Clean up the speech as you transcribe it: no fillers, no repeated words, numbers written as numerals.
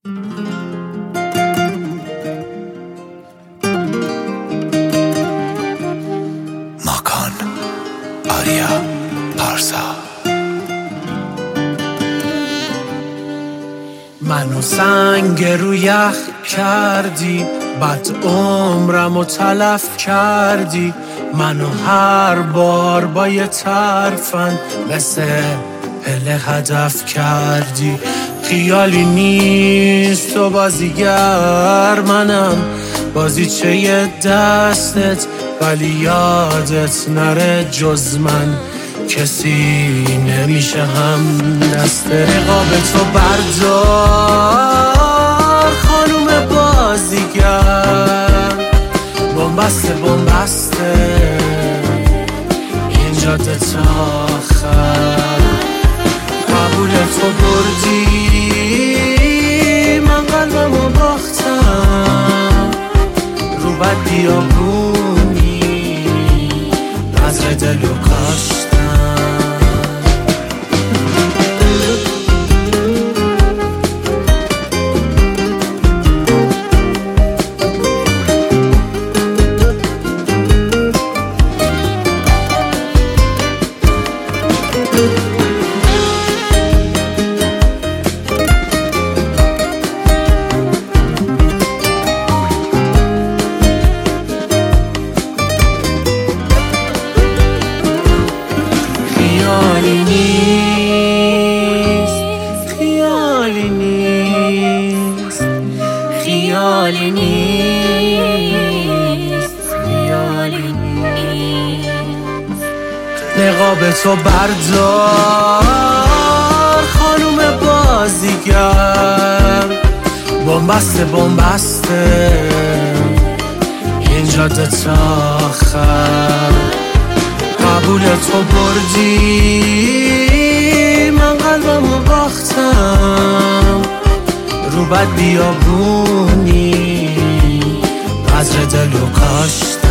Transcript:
ماکان آریا پارسا. منو سنگ رو یخ کردی، بد عمرمو تلف کردی، منو هر بار با یه ترفند مثل پله هدف کردی. خیالی نیست تو بازیگر، منم بازیچه یه دستت، ولی یادت نره جز من کسی نمیشه هم دست رقاب تو بردار خانوم بازیگر. بنبسته این جاده تا آخر، قبول تو بردی من قلبمو باختم، رو بد بیابونی بذر دلو کاشتم. خیالی نیست نقاب تو بردار خانوم بازیگر. بنبسته این جاده تا آخر، قبول تو بردی من قلبمو باختم، رو بد بیابونی بذر دلو کاشتم.